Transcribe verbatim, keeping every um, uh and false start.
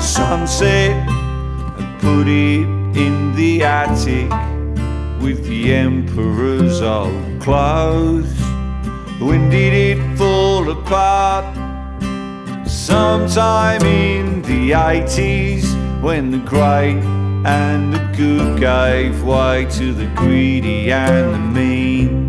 sunset and put it in the attic with the emperor's old clothes. When did it fall apart? Sometime in the eighties, when the great and the good gave way to the greedy and the mean.